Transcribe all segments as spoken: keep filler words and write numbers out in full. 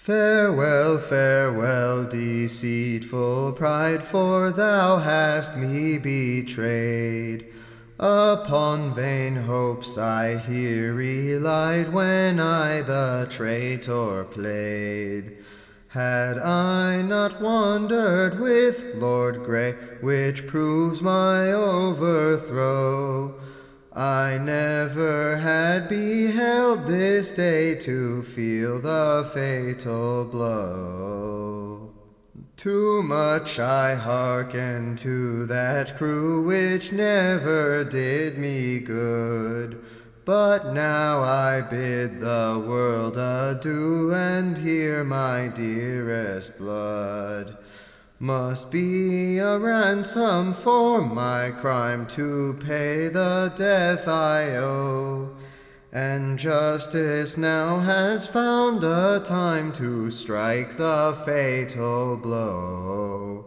Farewell, farewell, deceitful pride, for thou hast me betrayed. Upon vain hopes I here relied, when I the traitor played. Had I not wandered with Lord Grey, which proves my overthrow, I never had beheld this day to feel the fatal blow. Too much I hearkened to that crew which never did me good, but now I bid the world adieu, and here my dearest blood must be a ransom for my crime, to pay the death I owe. And justice now has found a time to strike the fatal blow.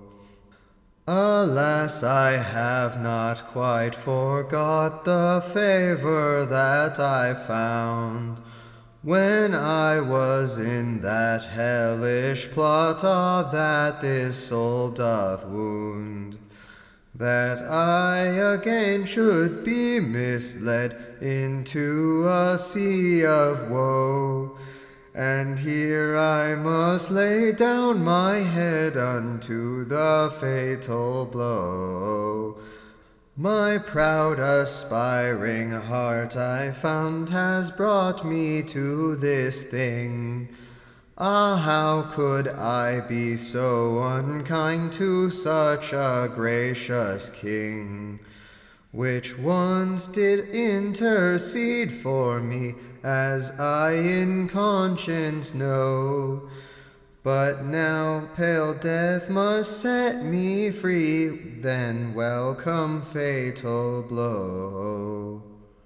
Alas, I have not quite forgot the favour that I found when I was in that hellish plot, ah, that this soul doth wound, that I again should be misled into a sea of woe. And here I must lay down my head unto the fatal blow. My proud aspiring heart, I found, has brought me to this thing. Ah, how could I be so unkind to such a gracious king, which once did intercede for me, as I in conscience know. But now pale death must set me free, then welcome fatal blow.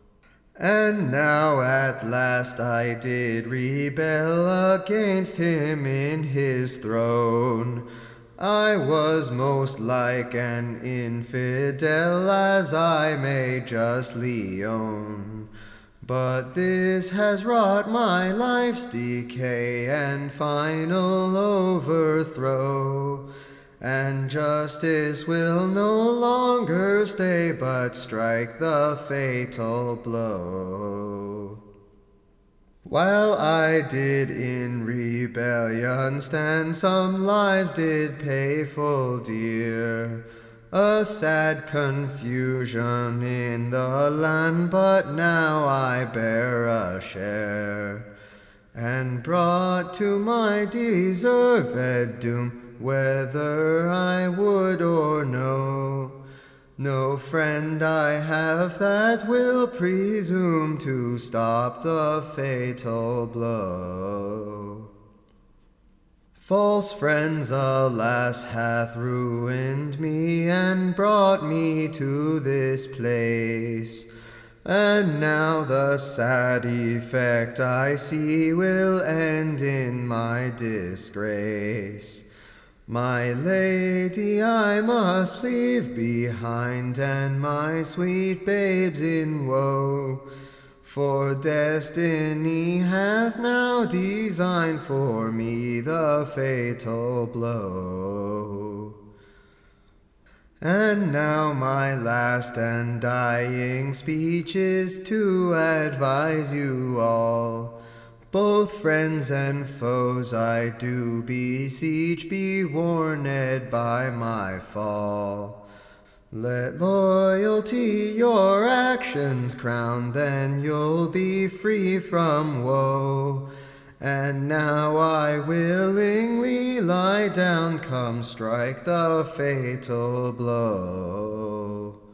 And now at last I did rebel against him in his throne. I was most like an infidel, as I may justly own. But this has wrought my life's decay and final overthrow, and justice will no longer stay, but strike the fatal blow. While I did in rebellion stand, some lives did pay full dear. A sad confusion in the land, but now I bear a share, and brought to my deserved doom, whether I would or no. No friend I have that will presume to stop the fatal blow. False friends, alas, hath ruined me, and brought me to this place. And now the sad effect I see will end in my disgrace. My lady I must leave behind, and my sweet babes in woe, for destiny hath now designed for me the fatal blow. And now my last and dying speech is to advise you all, both friends and foes I do beseech, be warned by my fall. Let loyalty your actions crown, then you'll be free from woe. And now I willingly lie down, come strike the fatal blow.